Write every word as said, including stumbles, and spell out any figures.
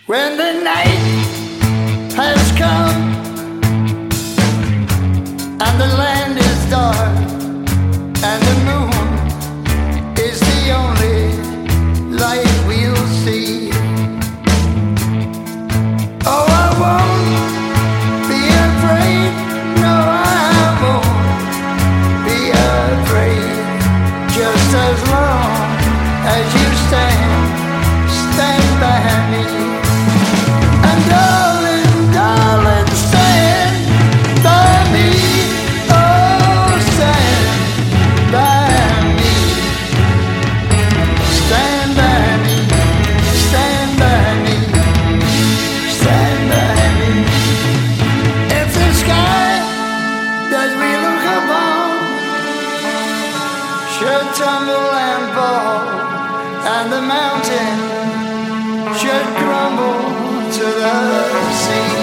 When the night has come and the land is dark and the moon is the only light we'll see. Oh, I won't be afraid, no, I won't be afraid, just as long as you stand, stand by me. And darling, darling, stand by me, oh, stand by me, stand by me, stand by me, stand by me. If the sky that we look upon should tumble and fall, and the mountain should crumble to the sea,